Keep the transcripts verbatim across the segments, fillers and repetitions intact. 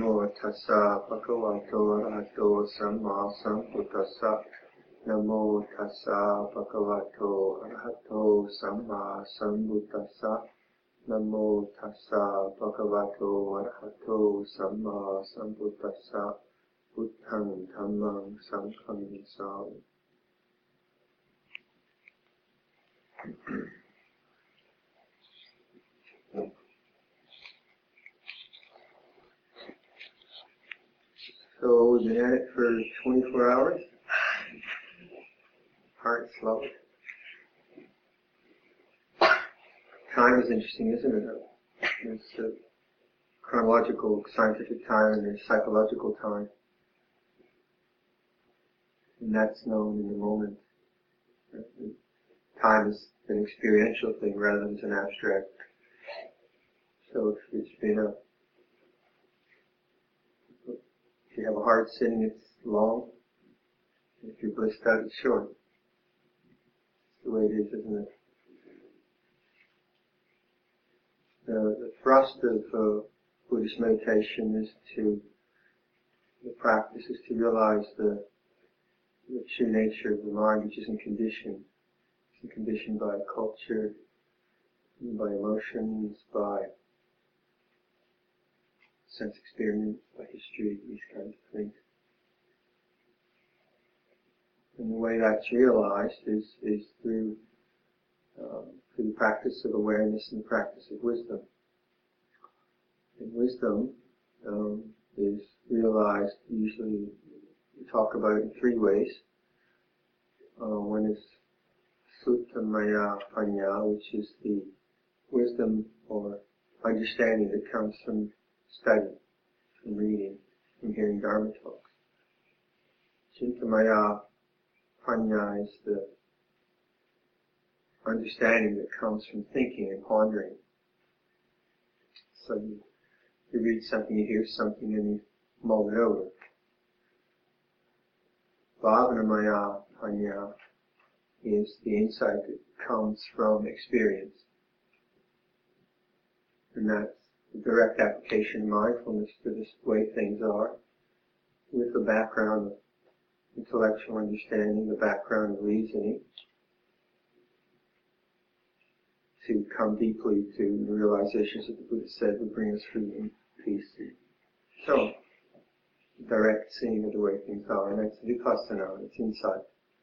Namo tassa bhagavato arahato samma sambuddhassa. Namo tassa bhagavato arahato samma sambuddhassa. Namo tassa bhagavato arahato samma sambuddhassa. Buddhang dhammang sanghang sami. So we've been at it for twenty-four hours. Heart slow. Time is interesting, isn't it? There's uh, chronological, scientific time, and there's psychological time. And that's known in the moment. Time is an experiential thing rather than an abstract. So if it's been a If you have a hard sitting, it's long. If you're blissed out, it's short. It's the way it is, isn't it? The, the thrust of uh, Buddhist meditation is to, the practice is to realize the, the true nature of the mind, which isn't conditioned. It's conditioned by culture, by emotions, by sense experience, by history, these kinds of things. And the way that's realized is, is through, um, through the practice of awareness and the practice of wisdom. And wisdom um, is realized, usually we talk about it in three ways. Uh, one is Sutta Maya Panya, which is the wisdom or understanding that comes from study, from reading, from hearing Dharma talks. Chintamaya Panya is the understanding that comes from thinking and pondering. So you, you read something, you hear something, and you mull it over. Bhavanamaya Panya is the insight that comes from experience. And that's the direct application of mindfulness to this way things are, with the background of intellectual understanding, the background of reasoning, to come deeply to the realizations that the Buddha said would bring us freedom, peace, and so on. Direct seeing of the way things are, and that's vipassana, it's insight.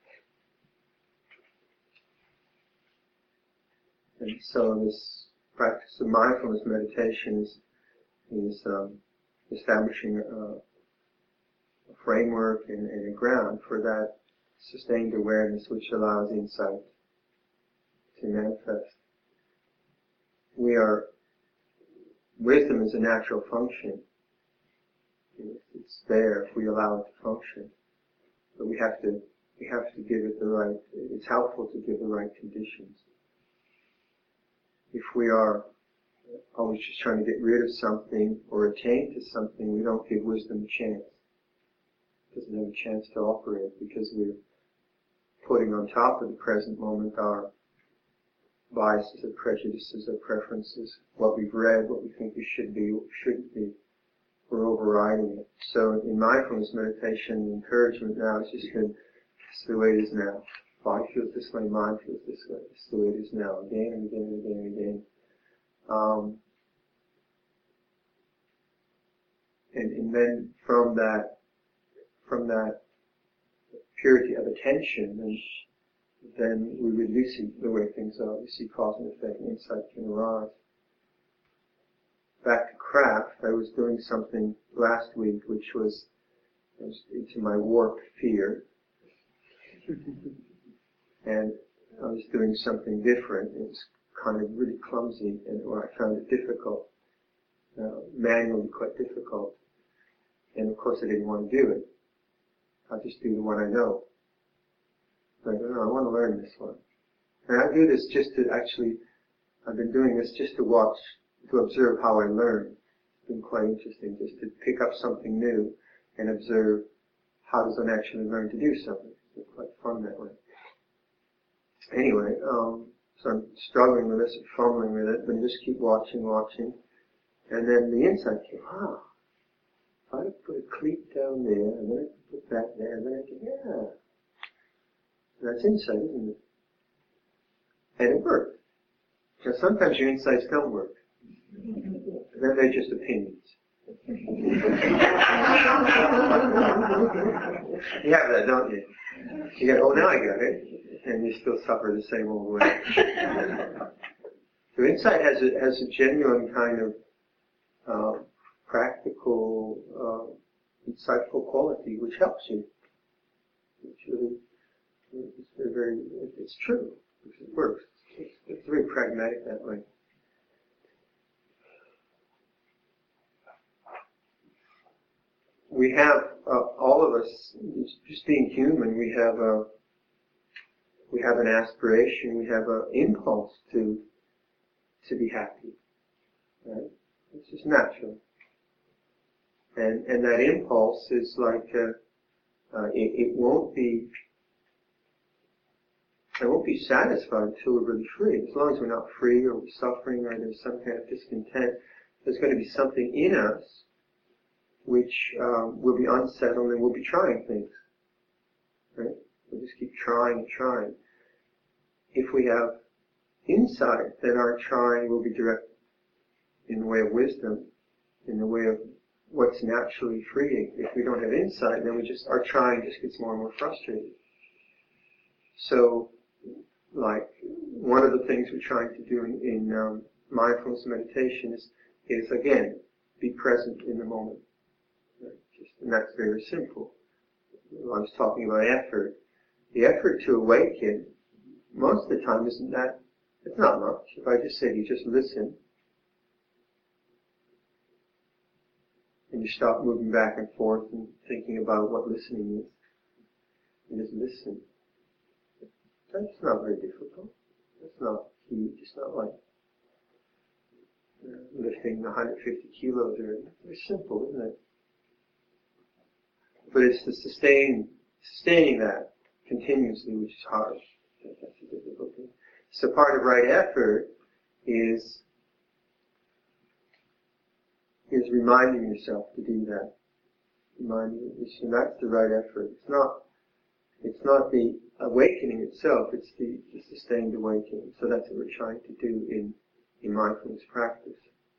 And so this practice of mindfulness meditation is, is um, establishing a, a framework and, and a ground for that sustained awareness which allows insight to manifest. We are, wisdom is a natural function. It's there if we allow it to function. But we have to, we have to give it the right, it's helpful to give the right conditions. If we are always just trying to get rid of something or attain to something, we don't give wisdom a chance. It doesn't have a chance to operate because we're putting on top of the present moment our biases, our prejudices, our preferences, what we've read, what we think we should be, what we shouldn't be. We're overriding it. So in mindfulness meditation, the encouragement now is just to, this is the way it is now. Body feels this way, mind feels this way. This is the way it is now, again and again and again and again. Um, and, and then from that, from that purity of attention, and then we release the way things are. We see cause and effect, and insight can arise. Back to craft, I was doing something last week which was, was into my warped fear. And I was doing something different. It was kind of really clumsy, and or I found it difficult, uh, manually quite difficult. And of course I didn't want to do it. I just do the one I know. Like, oh, I want to learn this one. And I do this just to actually, I've been doing this just to watch, to observe how I learn. It's been quite interesting just to pick up something new and observe how does one actually learn to do something. It's quite fun that way. Anyway, um, so I'm struggling with this, fumbling with it, but just keep watching, watching. And then the insight came, ah, put a cleat down there, and then I can put that there, and then I can, yeah. That's insight, isn't it? And it worked. Now sometimes your insights don't work. Then they're just opinions. You have that, don't you? You go, oh, now I got it. And you still suffer the same old way. So insight has a, has a genuine kind of uh, practical, uh, insightful quality which helps you. Which really, it's very, very, it's true. It works. It's, it's very pragmatic that way. We have, uh, all of us, just being human, we have a, we have an aspiration, we have an impulse to, to be happy. Right? It's just natural. And, and that impulse is like, uh, uh, it, it won't be, it won't be satisfied until we're really free. As long as we're not free or we're suffering or there's some kind of discontent, there's going to be something in us which um, will be unsettled and we'll be trying things. Right? We'll just keep trying and trying. If we have insight, then our trying will be direct in the way of wisdom, in the way of what's naturally freeing. If we don't have insight, then we just, our trying just gets more and more frustrated. So, like, one of the things we're trying to do in, in um, mindfulness meditation is, is, again, be present in the moment. Right? Just, and that's very simple. I was talking about effort. The effort to awaken, most of the time, isn't that, it's not much. If I just said you just listen, and you stop moving back and forth and thinking about what listening is, and just listen. That's not very difficult. That's not huge. It's not like uh, lifting one hundred fifty kilos or anything. It's very simple, isn't it? But it's to sustain, sustaining that continuously, which is hard. That's the difficulty. So part of right effort is is reminding yourself to do that. Reminding yourself, and that's the right effort. It's not. It's not the awakening itself, it's the, the sustained awakening. So that's what we're trying to do in, in mindfulness practice.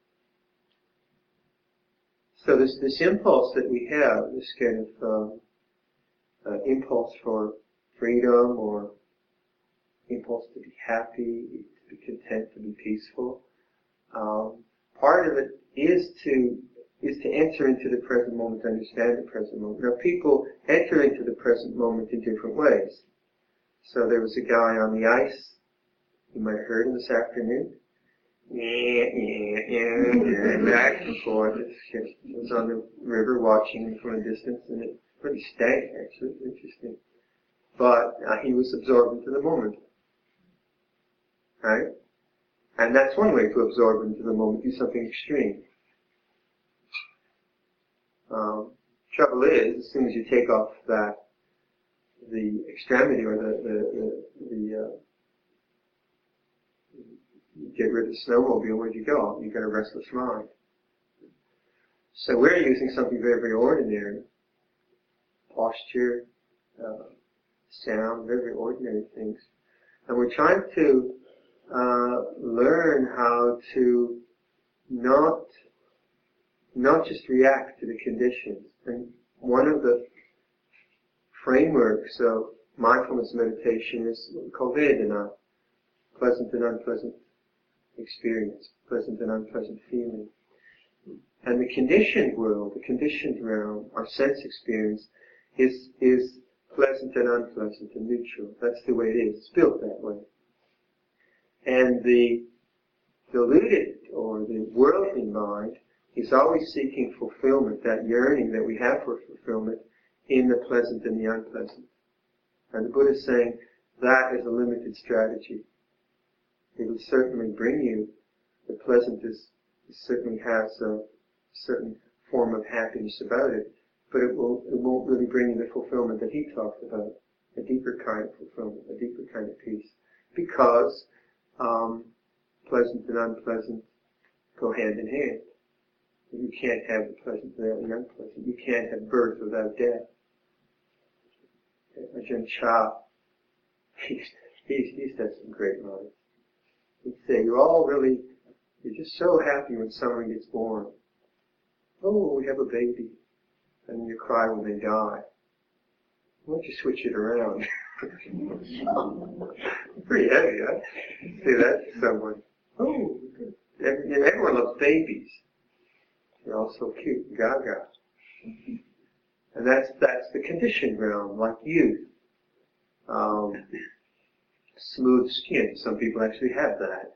So this, this impulse that we have, this kind of um, uh, impulse for freedom or impulse to be happy, to be content, to be peaceful, um, part of it is to is to enter into the present moment, to understand the present moment. Now, people enter into the present moment in different ways. So there was a guy on the ice, you might have heard him this afternoon. Yeah, yeah, yeah, yeah, back and forth. It was on the river watching him from a distance, and it pretty stank, actually. It's interesting. But uh, he was absorbed into the moment. Right? And that's one way to absorb into the moment, do something extreme. Um, trouble is, as soon as you take off that, the extremity or the, the, the, the uh, you get rid of the snowmobile, where'd you go? You got a restless mind. So we're using something very, very ordinary. Posture, uh, sound, very, very ordinary things. And we're trying to uh, learn how to not not just react to the conditions. And one of the frameworks of mindfulness meditation is what we call Vedana, pleasant and unpleasant experience, pleasant and unpleasant feeling. And the conditioned world, the conditioned realm, our sense experience, is is pleasant and unpleasant and neutral. That's the way it is. It's built that way. And the deluded or the worldly mind is always seeking fulfillment, that yearning that we have for fulfillment in the pleasant and the unpleasant. And the Buddha is saying that is a limited strategy. It will certainly bring you, the pleasant is, it certainly has a certain form of happiness about it, but it will it won't really bring you the fulfillment that he talked about, a deeper kind of fulfillment, a deeper kind of peace. Because um, pleasant and unpleasant go hand in hand. You can't have the pleasant without the unpleasant. You can't have birth without death. Ajahn Chah, he's, he's, he's had some great lines. He'd say, you're all really, you're just so happy when someone gets born. Oh, we have a baby. And then you cry when they die. Why don't you switch it around? Pretty heavy, huh? Say that to someone. Oh, everyone loves babies. They're all so cute, gaga. And that's that's the conditioned realm, like youth. Um, smooth skin. Some people actually have that.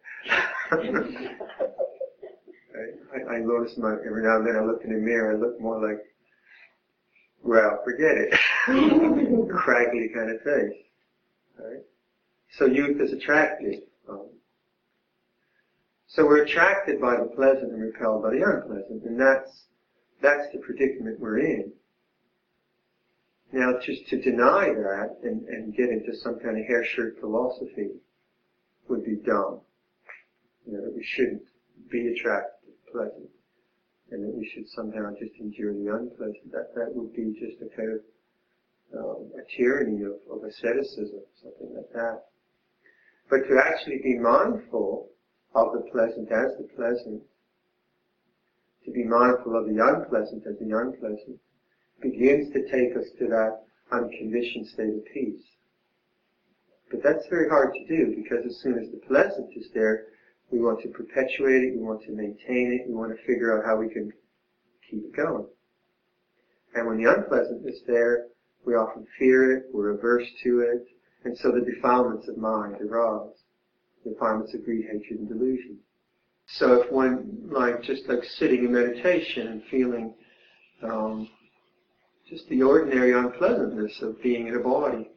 I, I notice my every now and then I look in the mirror, I look more like, well, forget it. Craggly kind of face. Right? So youth is attractive. Um, so we're attracted by the pleasant and repelled by the unpleasant, and that's that's the predicament we're in. Now, just to deny that and, and get into some kind of hair shirt philosophy would be dumb. You know, that we shouldn't be attracted to the pleasant, and that we should somehow just endure the unpleasant. That that would be just a kind of um, a tyranny of, of asceticism, something like that. But to actually be mindful of the pleasant as the pleasant, to be mindful of the unpleasant as the unpleasant, begins to take us to that unconditioned state of peace. But that's very hard to do, because as soon as the pleasant is there, we want to perpetuate it, we want to maintain it, we want to figure out how we can keep it going. And when the unpleasant is there, we often fear it, we're averse to it, and so the defilements of mind arise. The defilements of greed, hatred, and delusion. So if one, like, just like sitting in meditation and feeling um, just the ordinary unpleasantness of being in a body,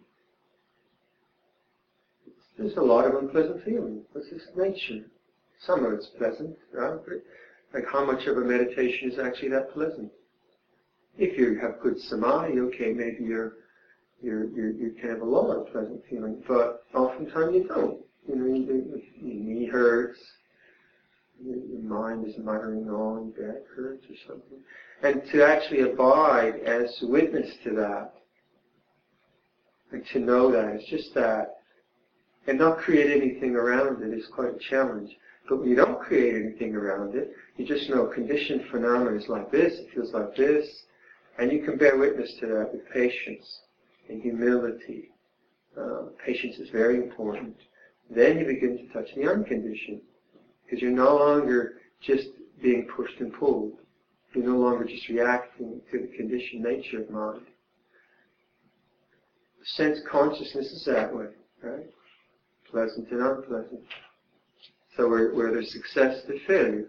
there's a lot of unpleasant feeling. This is nature. Some of it's pleasant, right? Like, how much of a meditation is actually that pleasant? If you have good samadhi, okay, maybe you're, you're, you're, you can have a lot of pleasant feeling, but oftentimes you don't. You know, you, your knee hurts, your, your mind is muttering on, your back hurts or something. And to actually abide as witness to that, and to know that, it's just that, and not create anything around it is quite a challenge. But when you don't create anything around it, you just know conditioned phenomena is like this, it feels like this, and you can bear witness to that with patience and humility. Uh, patience is very important. Then you begin to touch the unconditioned, because you're no longer just being pushed and pulled. You're no longer just reacting to the conditioned nature of mind. Sense consciousness is that way, right? Pleasant and unpleasant. So where, where there's success, there's failure.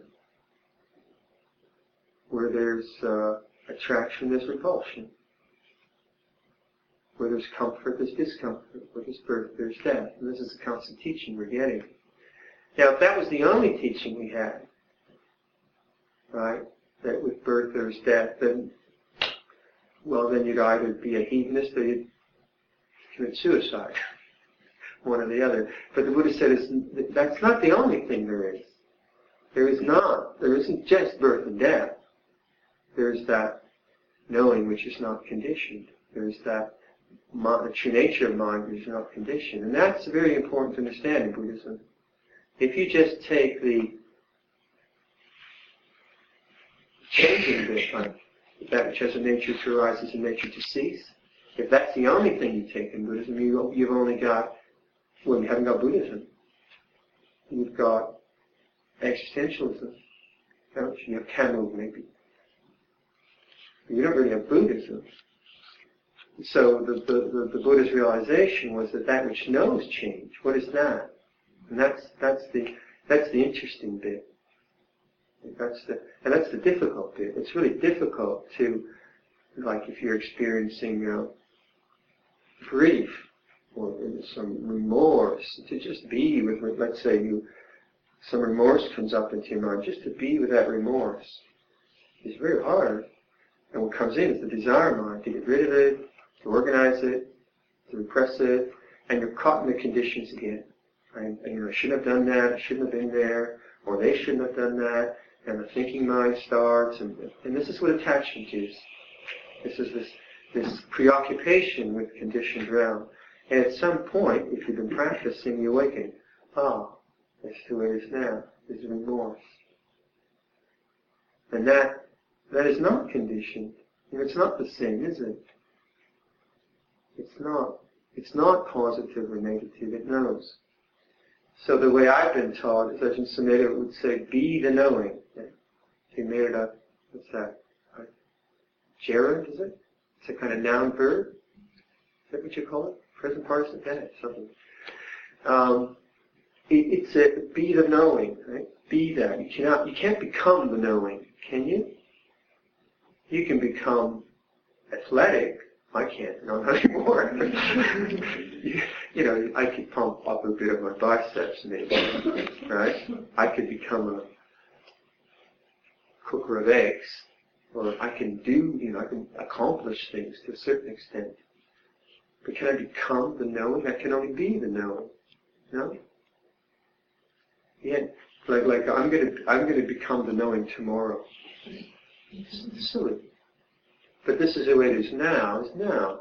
Where there's uh, attraction, there's repulsion. Where there's comfort, there's discomfort. Where there's birth, there's death. And this is the constant teaching we're getting. Now, if that was the only teaching we had, right, that with birth there's death, then, well, then you'd either be a hedonist or you'd commit suicide. One or the other. But the Buddha said is, that's not the only thing there is. There is not. There isn't just birth and death. There's that knowing which is not conditioned. There's that the true nature of mind which is not conditioned. And that's very important to understand in Buddhism. If you just take the changing bit, like that which has a nature to arise has a nature to cease, if that's the only thing you take in Buddhism, you, you've only got, well, you haven't got Buddhism. You've got existentialism. You have Camus, maybe. You don't really have Buddhism. So the, the, the, the Buddha's realization was that that which knows change, what is that? And that's that's the that's the interesting bit. That's the and that's the difficult bit. It's really difficult to, like, if you're experiencing uh, grief or some remorse, to just be with, let's say you, some remorse comes up into your mind, just to be with that remorse is very hard. And what comes in is the desire mind, to get rid of it, to organize it, to repress it, and you're caught in the conditions again. Right? And, you know, I shouldn't have done that, I shouldn't have been there, or they shouldn't have done that, and the thinking mind starts, and, and this is what attachment is. This is this, this preoccupation with conditioned realm. And at some point, if you've been practicing, you awaken. Ah, that's the way it is now. There's remorse. And that that is not conditioned. You know, it's not the same, is it? It's not. It's not positive or negative. It knows. So the way I've been taught is Ajahn Sumedho would say, be the knowing. He made it up. What's that? Gerund, is it? It's a kind of noun verb. Is that what you call it? Present participle? Yeah, something. Um, it, it's a be the knowing, right? Be that. You cannot. You can't become the knowing, can you? You can become athletic. I can't. No, not anymore. you, you know, I could pump up a bit of my biceps, maybe, right? I could become a cooker of eggs, or I can do, you know, I can accomplish things to a certain extent. But can I become the knowing? I can only be the knowing. No? Yeah. Like, like I'm gonna, I'm gonna become the knowing tomorrow. It's silly. But this is the way it is now, is now.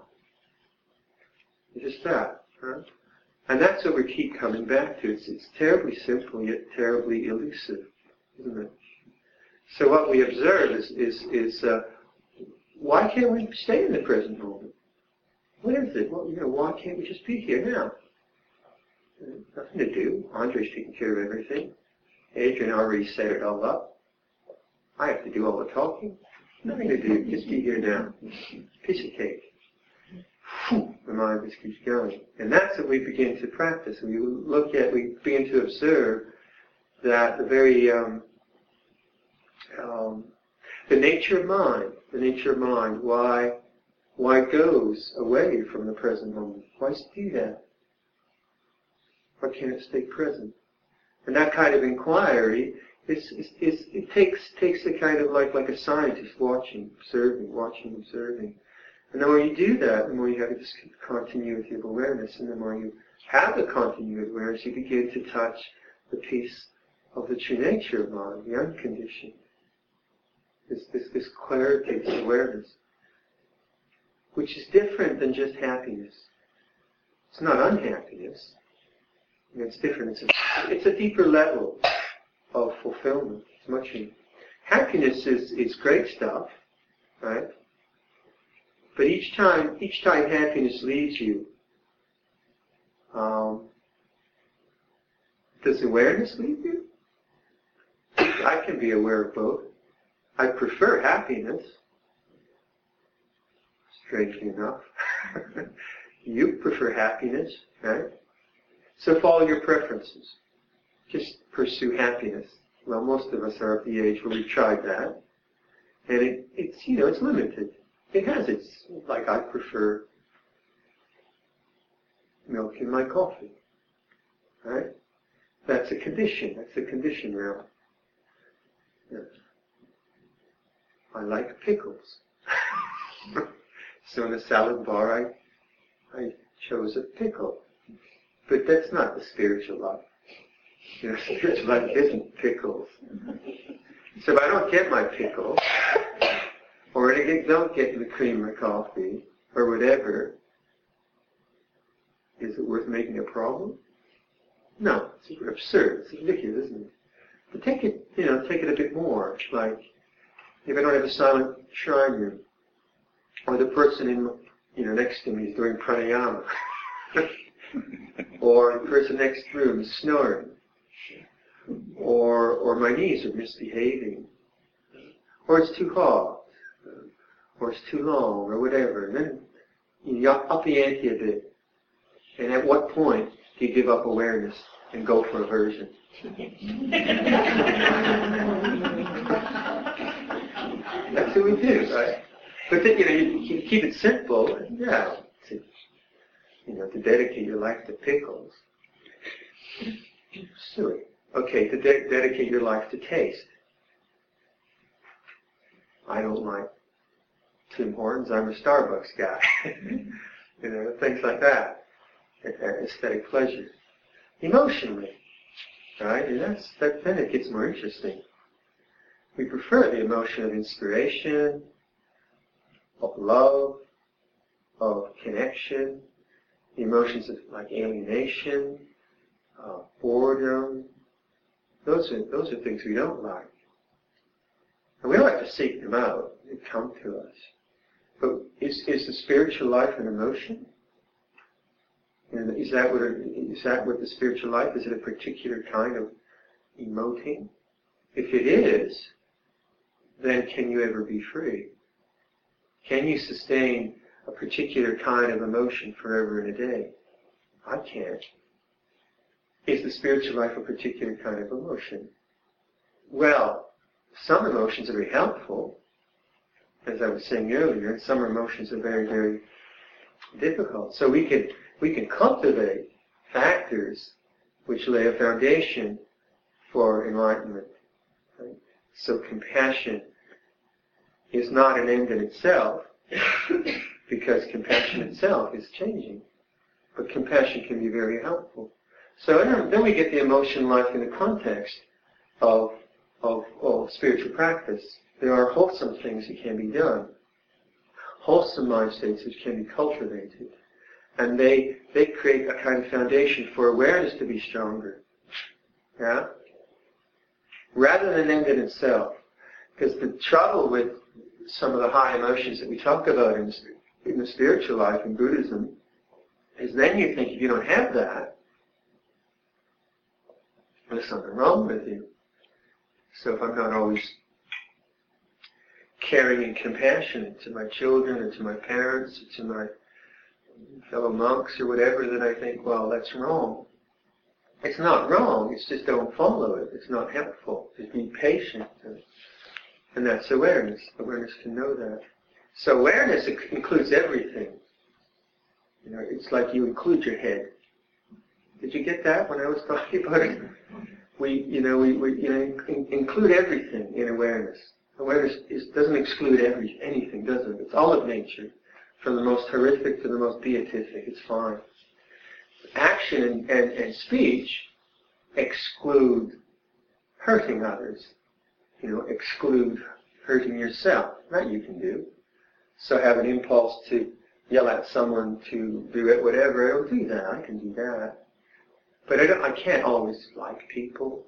It's just that. Huh? And that's what we keep coming back to. It's, it's terribly simple, yet terribly elusive, isn't it? So what we observe is, is, is uh, why can't we stay in the present moment? What is it? Well, you know, why can't we just be here now? Uh, nothing to do. Andre's taking care of everything. Adrian already set it all up. I have to do all the talking. Nothing to do. Just be here now. Piece of cake. Whew, the mind just keeps going. And that's what we begin to practice. We look at, we begin to observe that the very, um, um, the nature of mind, the nature of mind, why, why it goes away from the present moment. Why does it do that? Why can't it stay present? And that kind of inquiry is, is, is it takes takes a kind of like like a scientist watching, observing, watching, observing. And the more you do that, the more you have this continuity of awareness, and the more you have the continuity of awareness, you begin to touch the piece of the true nature of mind, the unconditioned. This this this clarity, this awareness, which is different than just happiness. It's not unhappiness. It's different. It's a, it's a deeper level of fulfillment. It's much. Happiness is, is great stuff, right? But each time, each time happiness leaves you, um, does awareness leave you? I can be aware of both. I prefer happiness, strangely enough. You prefer happiness, right? So follow your preferences. Just pursue happiness. Well, most of us are at the age where we've tried that. And it, it's, you know, it's limited. It has its, like I prefer milk in my coffee. Right? That's a condition. That's a condition realm. Yes. I like pickles. So in the salad bar, I, I chose a pickle. But that's not the spiritual life. You know, spiritual life isn't pickles. So if I don't get my pickle, or I don't get the cream of coffee, or whatever, is it worth making a problem? No, it's absurd. It's ridiculous, isn't it? But take it, you know, take it a bit more. Like, if I don't have a silent shrine room, or the person in, you know, next to me is doing pranayama, or the person next room is snoring, or or my knees are misbehaving, or it's too hot, or it's too long, or whatever. And then you up the ante a bit. And at what point do you give up awareness and go for aversion? That's what we do, right? But then, you know, you, you keep it simple. Yeah, to, you know, to dedicate your life to pickles. Silly. Okay, to de- dedicate your life to taste. I don't like Tim Hortons. I'm a Starbucks guy. You know, things like that. Aesthetic pleasure. Emotionally, right? And that's that. Then it gets more interesting. We prefer the emotion of inspiration, of love, of connection, the emotions of like alienation, uh, boredom. Those are those are things we don't like, and we don't have to seek them out; they come to us. But is is the spiritual life an emotion? And is that what it, is that what the spiritual life is? It a particular kind of emoting? If it is, then can you ever be free? Can you sustain a particular kind of emotion forever and a day? I can't. Is the spiritual life a particular kind of emotion? Well, some emotions are very helpful, as I was saying earlier, and some emotions are very, very difficult. So we can we can cultivate factors which lay a foundation for enlightenment. Right? So compassion is not an end in itself, because compassion itself is changing. But compassion can be very helpful. So then we get the emotion life in the context of, of, of spiritual practice. There are wholesome things that can be done. Wholesome mind states which can be cultivated. And they, they create a kind of foundation for awareness to be stronger. Yeah? Rather than an end in itself. Because the trouble with some of the high emotions that we talk about in, in the spiritual life in Buddhism is then you think if you don't have that, there's something wrong with you. So if I'm not always caring and compassionate to my children or to my parents or to my fellow monks or whatever, then I think, well, that's wrong. It's not wrong, it's just don't follow it. It's not helpful. Just be patient. And that's awareness. Awareness can know that. So awareness includes everything. You know, it's like you include your head. Did you get that when I was talking about it? We, you know, we, we you know, in, include everything in awareness. Awareness is, doesn't exclude every, anything, does it? It's all of nature. From the most horrific to the most beatific, it's fine. Action and, and, and speech exclude hurting others. You know, exclude hurting yourself. That you can do. So have an impulse to yell at someone to do it, whatever. I'll do that. I can do that. But I don't. I can't always like people.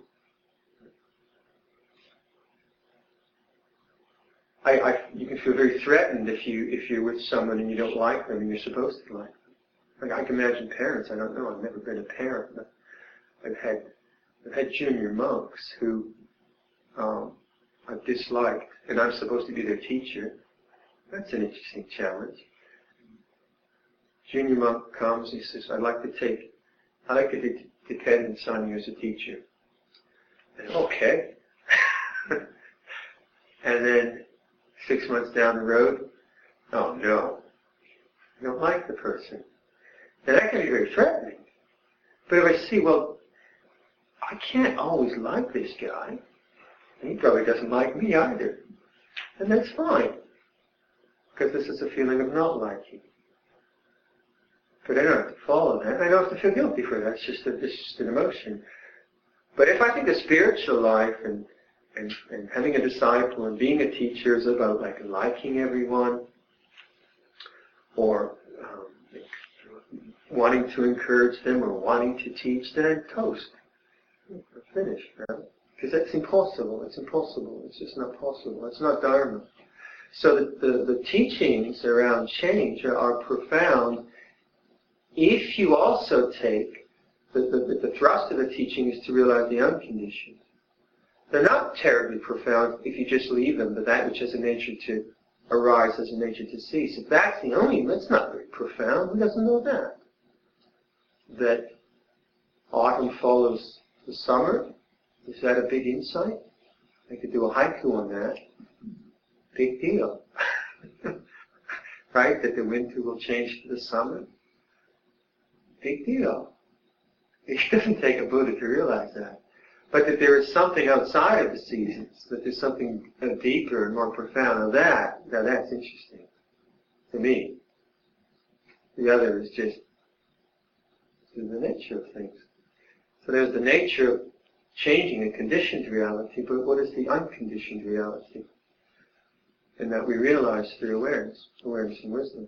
I, I, you can feel very threatened if you if you're with someone and you don't like them and you're supposed to like them. Like I can imagine parents. I don't know. I've never been a parent, but I've had I've had junior monks who um, I've disliked, and I'm supposed to be their teacher. That's an interesting challenge. Junior monk comes and he says, "I'd like to take, I'd like to de- depend on you as a teacher." And okay. And then six months down the road, oh no, I don't like the person. And that can be very threatening. But if I see, well, I can't always like this guy, and he probably doesn't like me either, and that's fine, because this is a feeling of not liking. But I don't have to follow that. I don't have to feel guilty for that. It's just, a, it's just an emotion. But if I think the spiritual life and, and, and having a disciple and being a teacher is about like liking everyone or um, wanting to encourage them or wanting to teach, then I'm toast. I'm finished, right? Because that's impossible. It's impossible. It's just not possible. It's not Dharma. So the, the, the teachings around change are, are profound if you also take, the, the, the thrust of the teaching is to realize the unconditioned. They're not terribly profound if you just leave them, but that which has a nature to arise has a nature to cease. If that's the only, that's not very profound. Who doesn't know that? That autumn follows the summer. Is that a big insight? I could do a haiku on that. Big deal. Right? That the winter will change to the summer. Big deal. It doesn't take a Buddha to realize that. But that there is something outside of the seasons, that there's something deeper and more profound. Now that, now that's interesting to me. The other is just the nature of things. So there's the nature changing a conditioned reality, but what is the unconditioned reality? And that we realize through awareness, awareness and wisdom.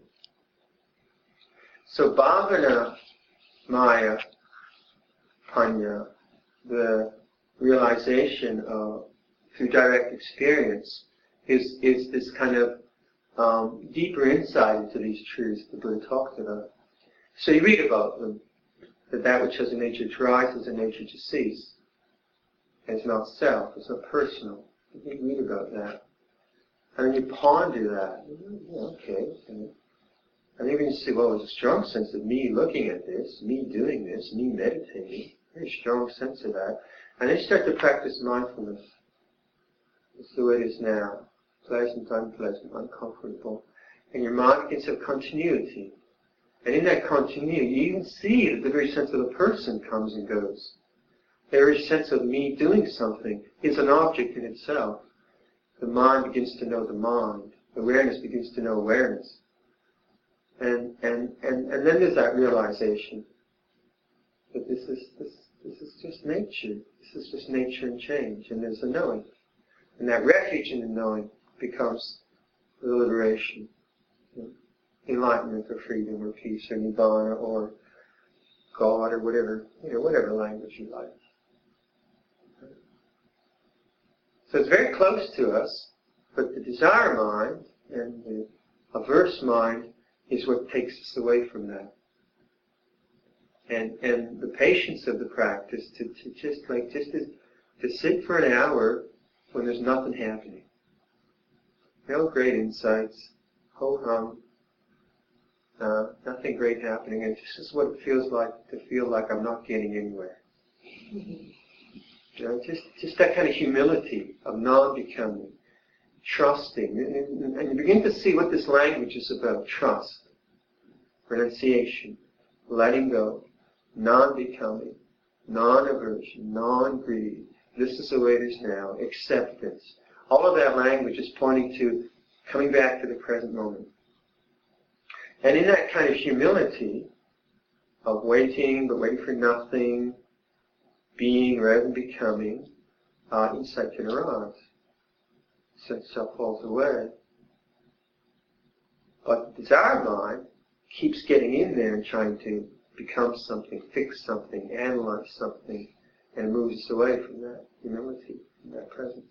So bhavana, maya, panya, the realization of, through direct experience, is, is this kind of um, deeper insight into these truths the Buddha talked about. So you read about them, that that which has a nature to rise has a nature to cease. It's not self, it's not personal. You read about that. And then you ponder that. Yeah, okay. And even you say, well, there's a strong sense of me looking at this, me doing this, me meditating. Very strong sense of that. And then you start to practice mindfulness. It's the way it is now. Pleasant, unpleasant, uncomfortable. And your mind begins to have continuity. And in that continuity, you even see that the very sense of the person comes and goes. The very sense of me doing something is an object in itself. The mind begins to know the mind. Awareness begins to know awareness. And and, and, and then there's that realization that this is this this is just nature. This is just nature and change. And there's a knowing. And that refuge in the knowing becomes the liberation, you know, enlightenment or freedom or peace or nibbana or God or whatever, you know, whatever language you like. So it's very close to us, but the desire mind and the averse mind is what takes us away from that. And and the patience of the practice to, to just like just to, to sit for an hour when there's nothing happening. No great insights, ho hum, uh, nothing great happening, and this is what it feels like to feel like I'm not getting anywhere. You know, just just that kind of humility of non-becoming, trusting, and, and you begin to see what this language is about: trust, renunciation, letting go, non-becoming, non-aversion, non-greed. This is the way it is now. Acceptance. All of that language is pointing to coming back to the present moment. And in that kind of humility of waiting, but waiting for nothing, being rather than becoming, uh, insight can arise. Sense self falls away. But the desire mind keeps getting in there and trying to become something, fix something, analyze something, and moves us away from that humility, from that presence.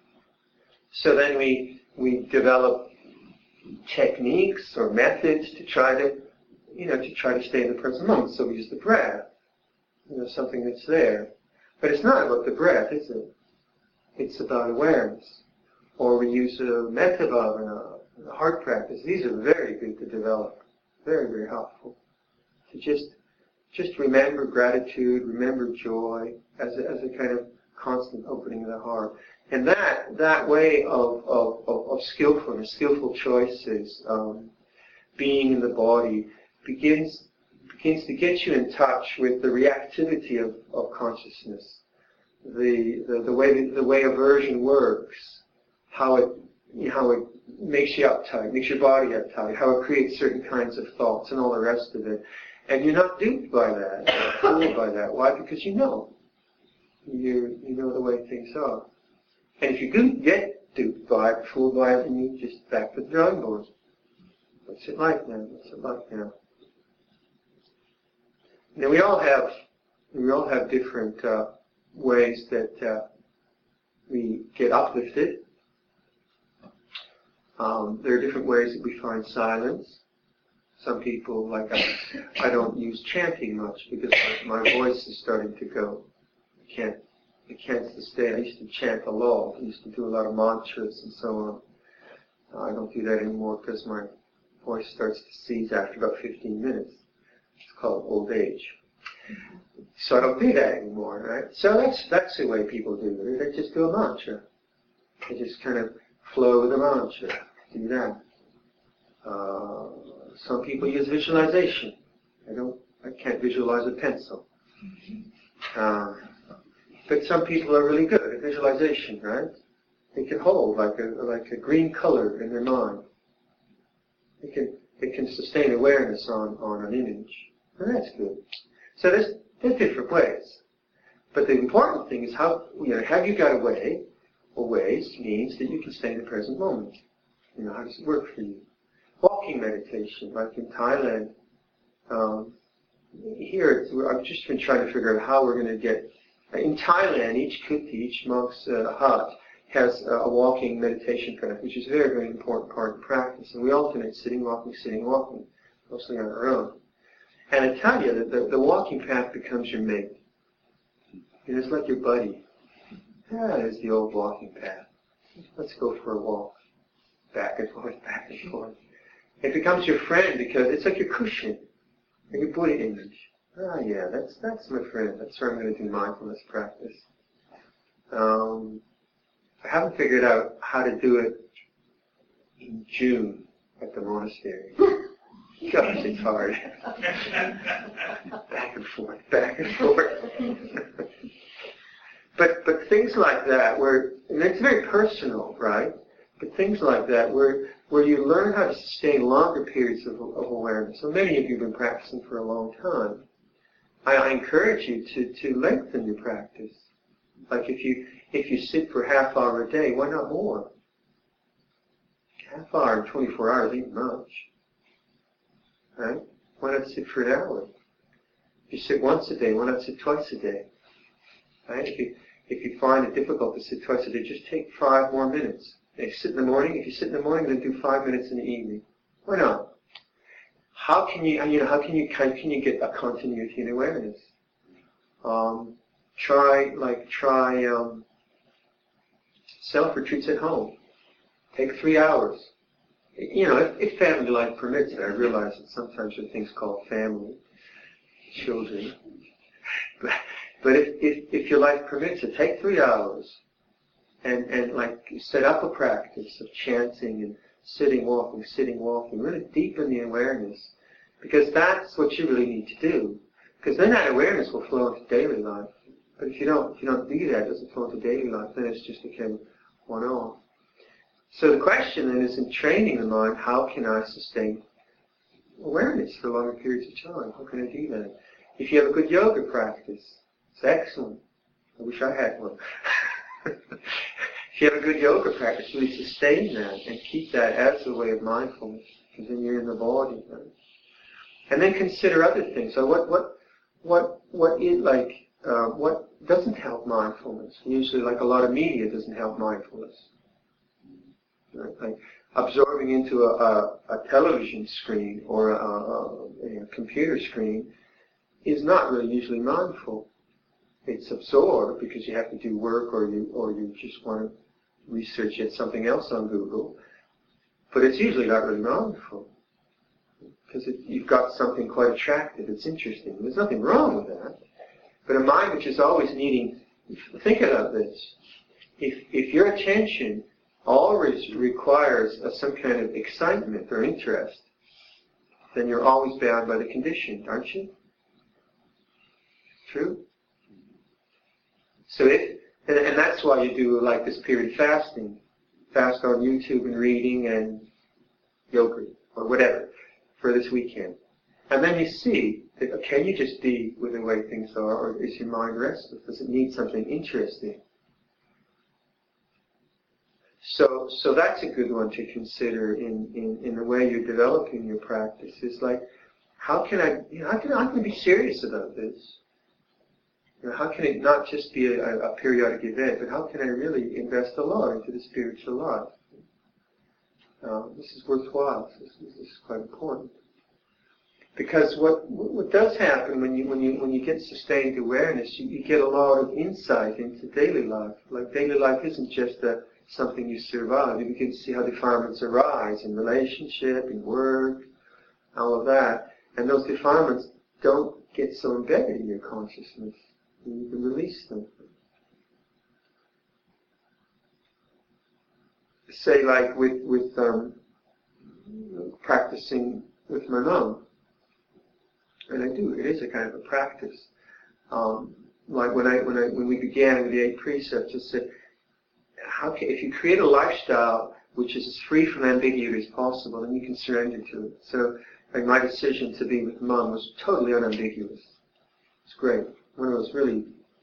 So then we we develop techniques or methods to try to, you know, to try to stay in the present moment. So we use the breath, you know, something that's there. But it's not about the breath, is it? It's about awareness. Or we use a metta bhavana, a heart practice. These are very good to develop. Very, very helpful. To just just remember gratitude, remember joy as a, as a kind of constant opening of the heart. And that that way of, of, of, of skillfulness, skillful choices, um, being in the body, begins begins to get you in touch with the reactivity of, of consciousness, the, the the way the, the way aversion works, how it you know, how it makes you uptight, makes your body uptight, how it creates certain kinds of thoughts and all the rest of it. And you're not duped by that, fooled by that. Why? Because you know. You you know the way things are. And if you do get duped by it, fooled by it, then you just back to the drawing board. What's it like now? What's it like now? Now we all have we all have different uh, ways that uh, we get uplifted. Um, there are different ways that we find silence. Some people, like I, I don't use chanting much because my, my voice is starting to go. I can't, I can't sustain. I used to chant a lot. I used to do a lot of mantras and so on. Uh, I don't do that anymore because my voice starts to seize after about fifteen minutes. It's called old age. So I don't do that anymore, right? So that's that's the way people do it. They just do a mantra. They just kind of flow with a mantra. Do that. Uh, some people use visualization. I don't. I can't visualize a pencil. Uh, but some people are really good at visualization, right? They can hold like a like a green color in their mind. They can they can sustain awareness on, on an image. And that's good. So there's there's different ways. But the important thing is how, you know, have you got a way, or ways means that you can stay in the present moment. You know, how does it work for you? Walking meditation, like in Thailand. Um, here, I've just been trying to figure out how we're going to get, in Thailand, each kuti, each monk's uh, hut, has a walking meditation practice, which is a very, very important part of practice. And we alternate sitting, walking, sitting, walking, mostly on our own. And I tell you that the, the walking path becomes your mate. You know, it's like your buddy. Yeah, there's the old walking path. Let's go for a walk. Back and forth, back and forth. It becomes your friend because it's like your cushion, like your Buddha image. Ah, yeah, that's that's my friend. That's where I'm going to do mindfulness practice. Um, I haven't figured out how to do it in June at the monastery. Gosh, it's hard. Back and forth, back and forth. but but things like that, where and it's very personal, right? But things like that, where where you learn how to sustain longer periods of, of awareness. So many of you have been practicing for a long time. I, I encourage you to to lengthen your practice. Like if you if you sit for a half hour a day, why not more? Half hour in twenty-four hours ain't much. Right? Why not sit for an hour? If you sit once a day, why not sit twice a day? Right? If you if you find it difficult to sit twice a day, just take five more minutes. If you sit in the morning, if you sit in the morning, then do five minutes in the evening. Why not? How can you, you know, how can you, how can you get a continuity in awareness? Um, try, like, try um, self-retreats at home. Take three hours. You know, if, if family life permits it. I realize that sometimes there are things called family, children. But, but if, if, if your life permits it, take three hours. And, and like set up a practice of chanting and sitting, walking, sitting, walking. Really deepen the awareness. Because that's what you really need to do. Because then that awareness will flow into daily life. But if you don't, if you don't do that, it doesn't flow into daily life, then it's just became one-off. So the question then is, in training the mind, how can I sustain awareness for longer periods of time? How can I do that? If you have a good yoga practice, it's excellent. I wish I had one. If you have a good yoga practice, really sustain that and keep that as a way of mindfulness, because then you're in the body. Right? And then consider other things. So what what what what is like uh, what doesn't help mindfulness? Usually, like a lot of media doesn't help mindfulness. Right? Like absorbing into a, a, a television screen or a, a, a computer screen is not really usually mindful. It's absorbed because you have to do work, or you or you just want to research yet something else on Google. But it's usually not really mindful because it, you've got something quite attractive. It's interesting. There's nothing wrong with that. But a mind which is always needing, think about this. If if your attention always requires a, some kind of excitement or interest, then you're always bound by the condition, aren't you? True? So if, and, and that's why you do like this period fasting. Fast on YouTube and reading and yoga or whatever for this weekend. And then you see, that, can you just be with the way things are, or is your mind restless? Does it need something interesting? So so that's a good one to consider in, in, in the way you're developing your practice. Is like, how can I, you know, how can I, how can I be serious about this? You know, how can it not just be a, a periodic event, but how can I really invest a lot into the spiritual life? Uh, this is worthwhile. This, this is quite important. Because what what does happen when you when you when you get sustained awareness, you, you get a lot of insight into daily life. Like daily life isn't just a, something you survive. You begin to see how defilements arise in relationship, in work, all of that, and those defilements don't get so embedded in your consciousness. You can release them. Say, like with with um, practicing with my mom, and I do. It is a kind of a practice. Um, like when I when I when we began with the eight precepts, I said, how can, if you create a lifestyle which is as free from ambiguity as possible, then you can surrender to it. So, like my decision to be with Mom was totally unambiguous. It's great. One of those really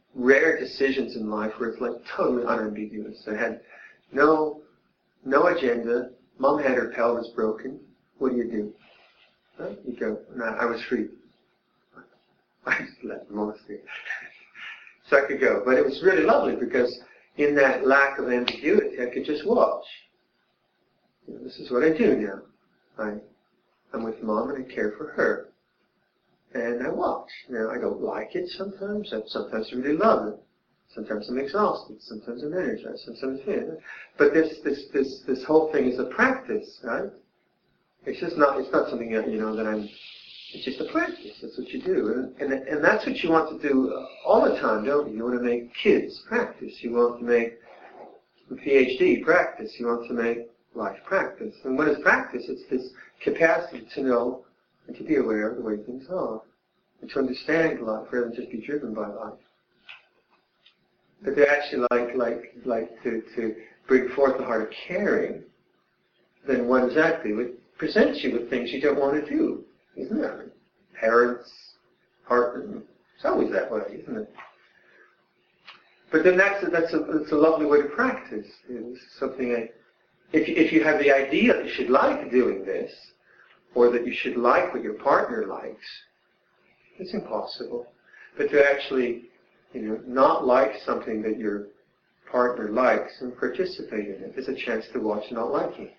rare decisions in life where it's like totally unambiguous. I had no, no agenda. Mom had her pelvis broken. What do you do? Huh? You go, no, I was free. I just left the monastery. So I could go. But it was really lovely because in that lack of ambiguity, I could just watch. You know, this is what I do now. I, I'm with Mom and I care for her. And I watch. Now, I don't like it sometimes. I sometimes really love it. Sometimes I'm exhausted. Sometimes I'm energized. Sometimes I'm feeling. But this, this, this, this whole thing is a practice, right? It's just not, it's not something that, you know, that I'm, it's just a practice. That's what you do. And, and, and that's what you want to do all the time, don't you? You want to make kids practice. You want to make a PhD practice. You want to make life practice. And what is practice? It's this capacity to know and to be aware of the way things are. And to understand life rather than just be driven by life. But to actually like, like, like to, to bring forth the heart of caring, then one exactly would present you with things you don't want to do. Isn't it? Parents, partner, it's always that way, isn't it? But then that's a, that's a, that's a lovely way to practice. It's something I, if you, if you have the idea that you should like doing this, or that you should like what your partner likes, it's impossible. But to actually, you know, not like something that your partner likes and participate in it is a chance to watch not liking.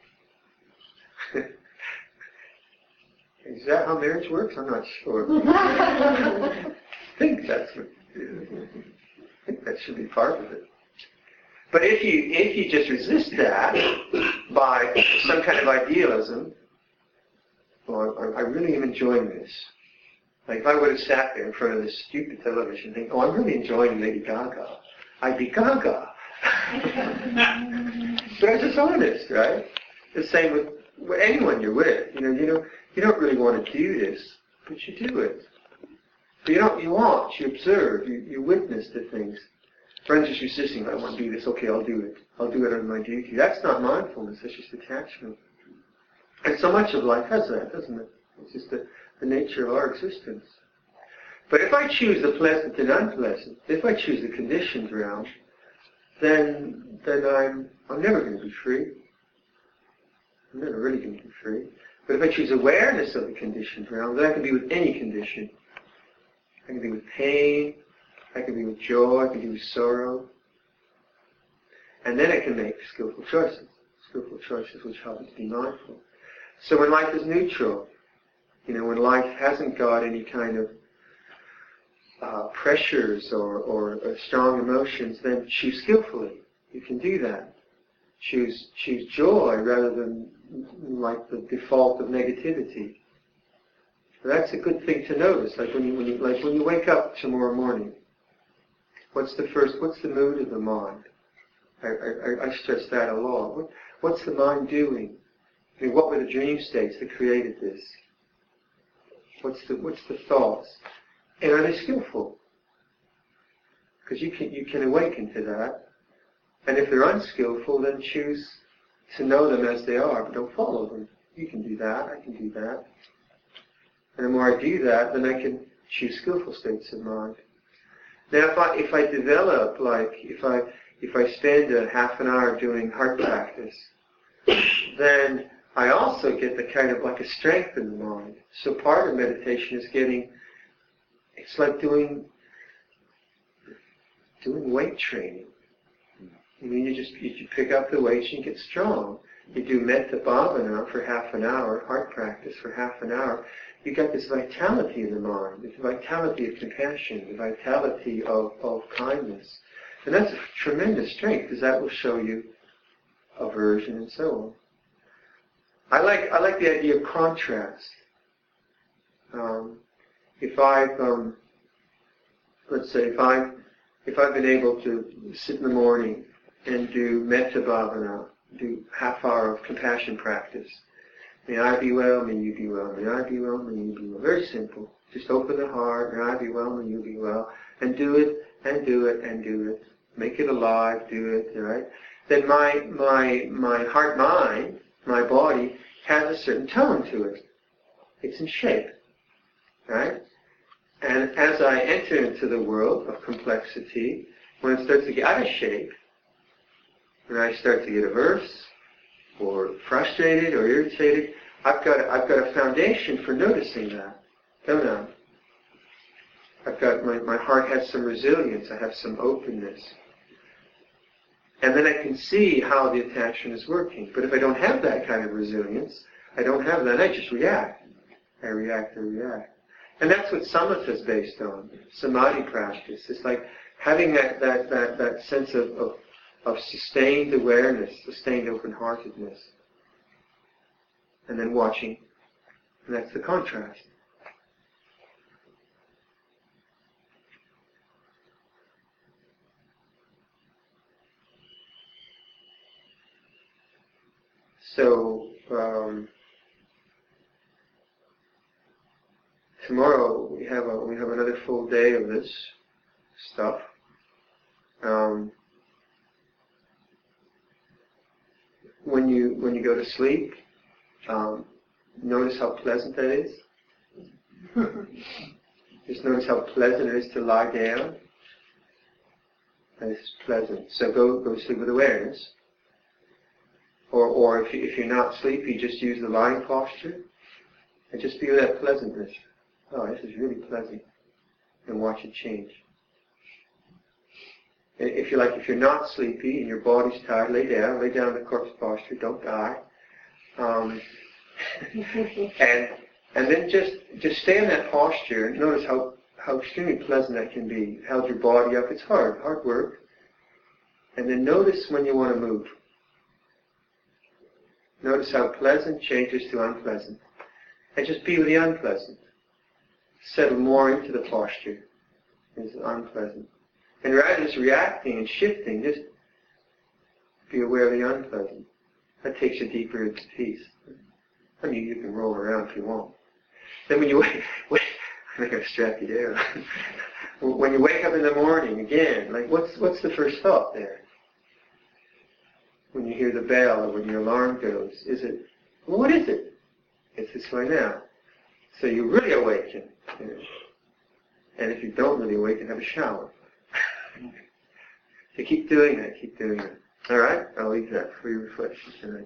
Is that how marriage works? I'm not sure. I think that's what, I think that should be part of it. But if you if you just resist that by some kind of idealism, well, I, I really am enjoying this. Like if I would have sat there in front of this stupid television and think, oh, I'm really enjoying Lady Gaga, I'd be Gaga. But I'm just honest, right? The same with, with anyone you're with. You know, you know, you don't really want to do this, but you do it. But you don't. You watch, you observe, you, you witness the things. Friends just resisting. I want to do this. Okay, I'll do it. I'll do it under my duty. That's not mindfulness. That's just attachment. And so much of life has that, doesn't it? It's just the, the nature of our existence. But if I choose the pleasant and unpleasant, if I choose the conditioned realm, then then I'm I'm never going to be free. I'm never really going to be free. But if I choose awareness of the conditioned realm, then I can be with any condition. I can be with pain, I can be with joy, I can be with sorrow. And then I can make skillful choices. Skillful choices which help me to be mindful. So when life is neutral, you know, when life hasn't got any kind of uh, pressures or, or, or strong emotions, then choose skillfully. You can do that. Choose choose joy rather than like the default of negativity. That's a good thing to notice. Like when you when you like when you wake up tomorrow morning, what's the first? What's the mood of the mind? I, I, I stress that a lot. What, what's the mind doing? I mean, what were the dream states that created this? What's the what's the thoughts? And are they skillful? Because you can you can awaken to that. And if they're unskillful, then choose to know them as they are, but don't follow them. You can do that. I can do that. And the more I do that, then I can choose skillful states of mind. Now, if I if I develop like if I if I spend a half an hour doing heart practice, then I also get the kind of like a strength in the mind. So part of meditation is getting. It's like doing doing weight training. I mean, you just you pick up the weights and you get strong. You do metta bhavana for half an hour, heart practice for half an hour. You got this vitality in the mind, this vitality of compassion, the vitality of, of kindness. And that's a tremendous strength because that will show you aversion and so on. I like I like the idea of contrast. Um, if I've um, let's say if I if I've been able to sit in the morning and do metta bhavana, do half hour of compassion practice. May I be well, may you be well, may I be well, may you be well. Very simple. Just open the heart, may I be well, may you be well. And do it, and do it, and do it. Make it alive, do it, right? Then my, my, my heart mind, my body, has a certain tone to it. It's in shape, right? And as I enter into the world of complexity, when it starts to get out of shape, when I start to get averse, or frustrated, or irritated, I've got I've got a foundation for noticing that, don't I? I've got my, my heart has some resilience, I have some openness. And then I can see how the attachment is working. But if I don't have that kind of resilience, I don't have that, I just react. I react, I react. And that's what samatha is based on, samadhi practice. It's like having that, that, that, that sense of, of, of sustained awareness, sustained open-heartedness. And then watching. And that's the contrast. So, um, tomorrow we have a, we have another full day of this stuff. Um, when you when you go to sleep, um, notice how pleasant that is. Just notice how pleasant it is to lie down. It's pleasant. So go go to sleep with awareness. Or, or if, you, if you're not sleepy, just use the lying posture and just feel that pleasantness. Oh, this is really pleasant. And watch it change. And if you're like, if you're not sleepy and your body's tired, lay down, lay down in the corpse posture, don't die. Um, and and then just just stay in that posture and notice how, how extremely pleasant that can be. Held your body up. It's hard, hard work. And then notice when you want to move. Notice how pleasant changes to unpleasant. And just be with the unpleasant. Settle more into the posture. It's unpleasant. And rather than just reacting and shifting, just be aware of the unpleasant. That takes you deeper into peace. I mean, you can roll around if you want. Then when you wake, wake I'm going to strap you down. When you wake up in the morning, again, like what's what's the first thought there? When you hear the bell or when your alarm goes, is it, well, what is it? It's this way now. So you really awaken. You know. And if you don't really awaken, have a shower. So keep doing that, keep doing that. All right? I'll leave that for your reflection tonight.